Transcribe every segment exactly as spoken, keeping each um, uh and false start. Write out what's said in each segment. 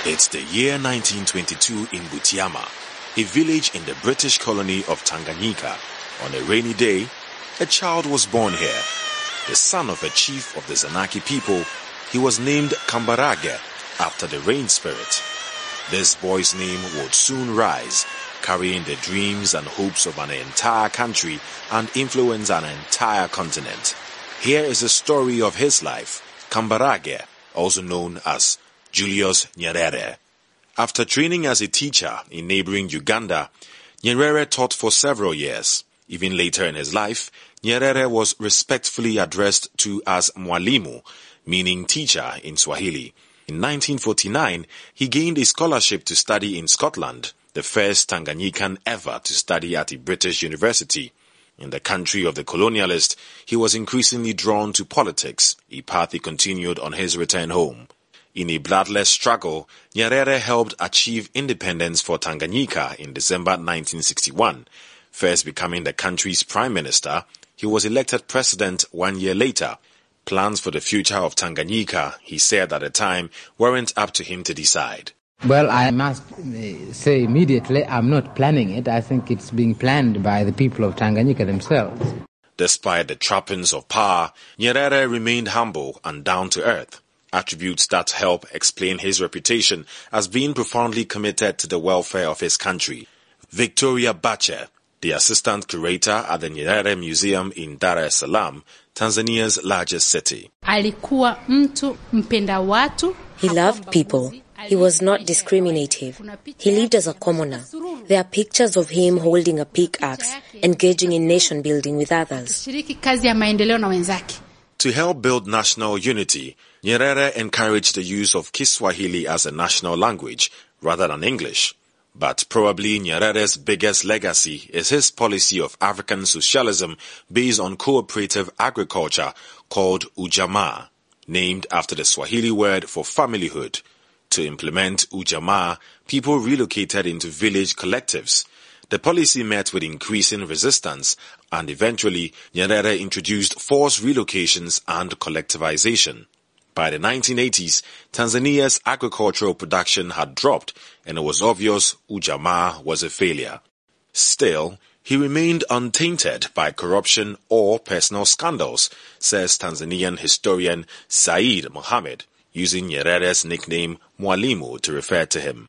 It's the year nineteen twenty-two in Butiama, a village in the British colony of Tanganyika. On a rainy day, a child was born here. The son of a chief of the Zanaki people, he was named Kambarage after the rain spirit. This boy's name would soon rise, carrying the dreams and hopes of an entire country and influence an entire continent. Here is the story of his life, Kambarage, also known as Julius Nyerere. After training as a teacher in neighboring Uganda, Nyerere taught for several years. Even later in his life, Nyerere was respectfully addressed to as Mwalimu, meaning teacher in Swahili. In nineteen forty-nine, he gained a scholarship to study in Scotland, the first Tanganyikan ever to study at a British university. In the country of the colonialist, he was increasingly drawn to politics, a path he continued on his return home. In a bloodless struggle, Nyerere helped achieve independence for Tanganyika in December nineteen sixty-one. First becoming the country's prime minister, he was elected president one year later. Plans for the future of Tanganyika, he said at the time, weren't up to him to decide. Well, I must say immediately, I'm not planning it. I think it's being planned by the people of Tanganyika themselves. Despite the trappings of power, Nyerere remained humble and down to earth. Attributes that help explain his reputation as being profoundly committed to the welfare of his country. Victoria Bache, the assistant curator at the Nyerere Museum in Dar es Salaam, Tanzania's largest city. Alikuwa mtu mpenda watu. He loved people. He was not discriminative. He lived as a commoner. There are pictures of him holding a pickaxe, engaging in nation building with others. To help build national unity, Nyerere encouraged the use of Kiswahili as a national language rather than English. But probably Nyerere's biggest legacy is his policy of African socialism based on cooperative agriculture called Ujamaa, named after the Swahili word for familyhood. To implement Ujamaa, people relocated into village collectives. The policy met with increasing resistance, and eventually Nyerere introduced forced relocations and collectivization. By the nineteen eighties, Tanzania's agricultural production had dropped, and it was obvious Ujamaa was a failure. Still, he remained untainted by corruption or personal scandals, says Tanzanian historian Said Mohamed, using Nyerere's nickname Mwalimu to refer to him.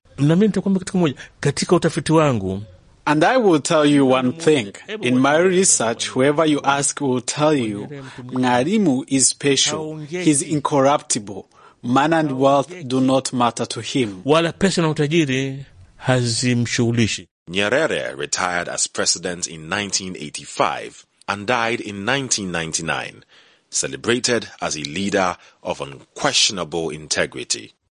And I will tell you one thing. In my research, whoever you ask will tell you, Mwalimu is special. He's incorruptible. Man and wealth do not matter to him. Nyerere retired as president in nineteen eighty-five and died in nineteen ninety-nine, celebrated as a leader of unquestionable integrity.